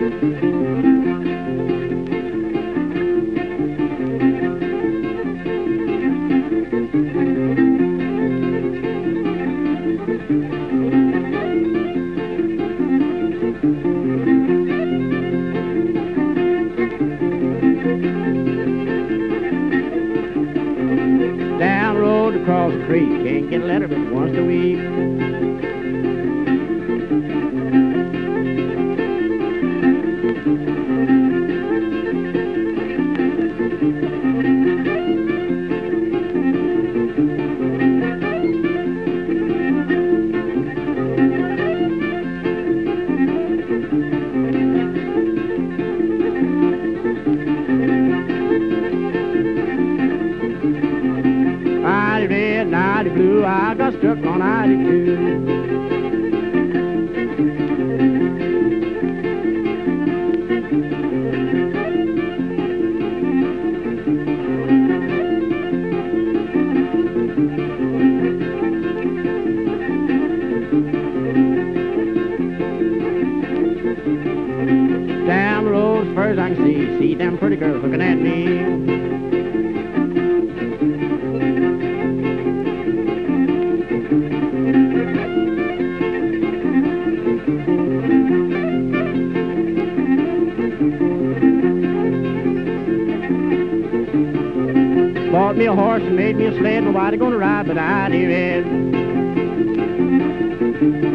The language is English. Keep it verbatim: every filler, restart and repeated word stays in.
Down the road across the creek, can't get a letter but once a week. Nighty red, nighty blue, I got stuck on ninety-two. Down the road as far as I can see, see them pretty girls looking at me. Bought me a horse and made me a sled, nobody gonna ride but I did.